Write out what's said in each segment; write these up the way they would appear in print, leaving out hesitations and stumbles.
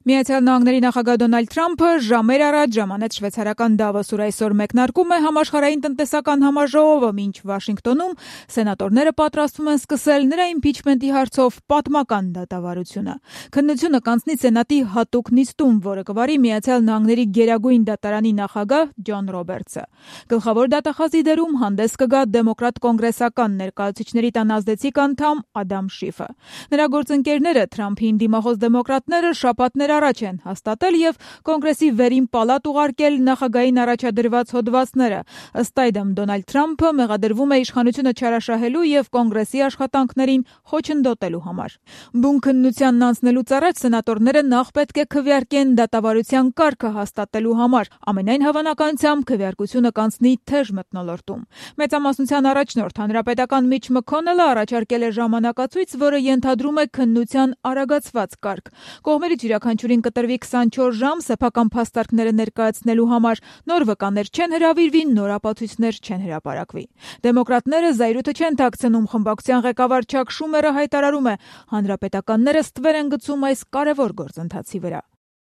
Միացյալ Նահանգների նախագահ Դոնալդ Թրամփը ժամեր առաջ ժամանեց շվեյցարական Դավոս, ուր այսօր մեկնարկում է համաշխարհային տնտեսական համաժողովը, մինչ Վաշինգտոնում սենատորները պատրաստվում են սկսել նրա իմպիչմենտի հարցով պատմական դատավարությունը։ Քննությունը կանցնի Սենատի հատուկ նիստում, որը կվարի Միացյալ Նահանգների գերագույն դատարանի նախագահ Ջոն Ռոբերտսը։ Գլխավոր դատախազի դերում հանդես կգա դեմոկրատ կոնգրեսական ներկայացուցիչների տան ազդեցիկ անդամ Ադամ Շիֆը։ Նրա գործընկերները Թրամփին դիմախոս դեմոկրատները շաբաթներ առաջ են հաստատել եւ կոնգրեսի վերին պալատ ուղարկել նախագահային առաջադրված հոդվածները։ Ըստ այդմ Դոնալդ Թրամփը մեղադրվում է իշխանությունը չարաշահելու եւ կոնգրեսի աշխատանքներին խոչընդոտելու համար։ Բուն քննությանն անցնելուց առաջ սենատորները նախ պետք է քվեարկեն դատավարության կարգը հաստատելու համար։ Ամենայն հավանականությամբ քվեարկությունը կանցնի թեժ մթնոլորտում։ Մեծամասնության առաջնորդ հանրապետական Միչ Մքոնելը առաջարկել է ժամանակացույց, որը ենթադրում է քննության արագացված կարգ։ Կողմերից յուրաքանչյուրին կտրվի 24 ժամ սեփական փաստարկները ներկայացնելու համար, նոր վկաներ չեն հրավիրվի, նոր ապացույցներ չեն հրապարակվի։ Դեմոկրատները զայրույթը չեն թաքցնում, խմբակցության ղեկավար Չակ Շումերը հայտարարում է, հանրապետականները ստվեր են գցում այս կարևոր գործընթացի վրա։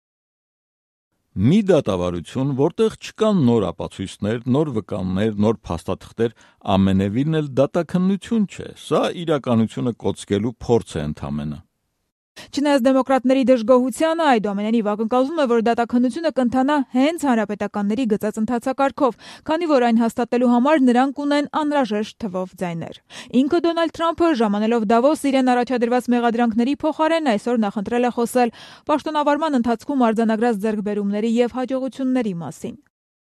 Մի դատավարություն, որտեղ չկան նոր ապացույցներ, նոր վկաններ, նոր փաստաթղթեր, ամենևին էլ դատաքննություն չէ։ Սա իրականությունը կոծկելու փորձ է ընդամենը։ Չնայած դեմոկրատների դժգոհությանը, այդուամենայնիվ ակնկալվում է, որ դատաքննությունը կընթանա հենց հանրապետականների գծած ընթացակարգով, քանի որ այն հաստատելու համար նրանք ունեն անհրաժեշտ թվով ձայներ։ Ինքը Դոնալդ Թրամփը ժամանելով Դավոս իրեն առաջադրված մեղադրանքների փոխարեն այսօր նախընտրել է խոսել պաշտոնավարման ընթացքում արձանագրած ձեռքբերումների եւ հաջողությունների մասին։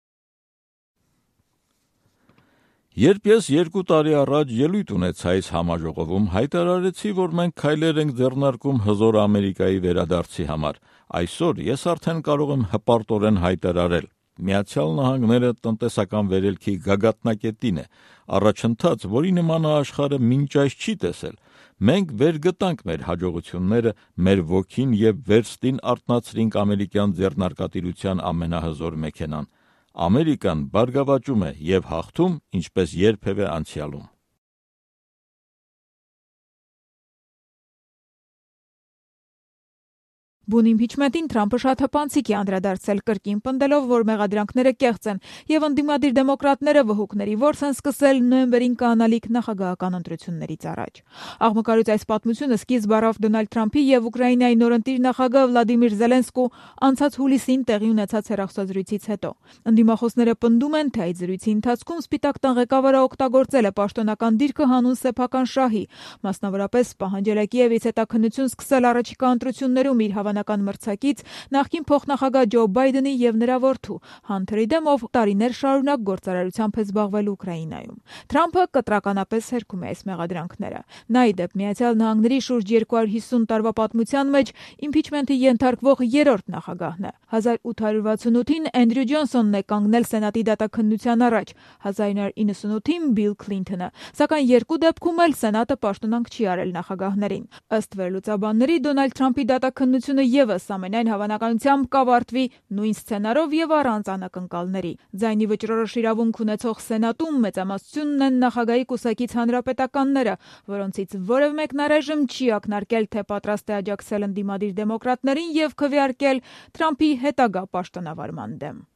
Երբ ես 2 տարի առաջ ելույթ ունեցա այս համաժողովում, հայտարարեցի, որ մենք քայլեր ենք ձեռնարկում հզոր Ամերիկայի վերադարձի համար։ Այսօր ես արդեն կարող եմ հպարտորեն հայտարարել. Միացյալ Նահանգները տնտեսական վերելքի գագաթնակետին է, առաջընթաց, որի նմանը աշխարհը մինչ այս չի տեսել։ Մենք վերգտանք մեր հաջողությունները, մեր ոգին եւ վերստին արթնացրինք ամերիկյան ձեռնարկատիրության ամենահզոր մեքենան։ Ամերիկան բարգավաճում է եւ հաղթում, ինչպես երբևէ անցյալում։ Բուն իմպիչմենտին Թրամփը շատ հպանցիկ է անդրադարձել, կրկին պնդելով, որ մեղադրանքները կեղծ են, եւ ընդդիմադիր դեմոկրատները վհուկների որս են սկսել նոյեմբերին կանալիք նախագահական ընտրություններից առաջ։ Աղմկարույց այս պատմությունը սկիզբ առավ Դոնալդ Թրամփի եւ Ուկրաինայի նորընտիր նախագահ Վլադիմիր Զելենսկու անցած հուլիսին տեղի ունեցած հեռախոսազրույցից հետո։ Ընդդիմախոսները պնդում են, թե այդ զրույցի ընթացքում Սպիտակ տան ղեկավարը օգտագործել է պաշտոնական դիրքը հանուն սեփական շահի, մասնավորապես պահանջել է Կիևից հետաքննություն սկսել առաջիկա ընտրություններում իր մրցակից նախկին փոխնախագահ Ջո Բայդենի եւ նրա որդու Հանթերի դեմ, ով տարիներ շարունակ գործարարությամբ է զբաղվել Ուկրաինայում։ Թրամփը կտրականապես հերքում է այս մեղադրանքները։ Նա ի դեպ Միացյալ Նահանգների շուրջ 250 տարվա պատմության մեջ իմպիչմենտի ենթարկվող երրորդ նախագահն է։ 1868-ին Էնդրյու Ջոնսոնն է կանգնել Սենատի դատաքննության առաջ, 1998-ին Բիլ Քլինթոնը, սակայն երկու դեպքում էլ Սենատը պաշտոնանկ չի արել նախագահներին։ Ըստ վերլուծաբանների Դոնալդ Թրամփի դատաքննությունը եւս ամենայն հավանականությամբ կավարտվի նույն սցենարով եւ առանց անակնկալների։ Ձայնի վճռորոշ իրավունք ունեցող Սենատում մեծամասնությունն են նախագահի կուսակից հանրապետականները, որոնցից որևէ մեկն առայժմ չի ակնարկել, թե պատրաստ է աջակցել ընդդիմադիր դեմոկրատներին եւ քվեարկել Թրամփի հետագա պաշտոնավարման դեմ։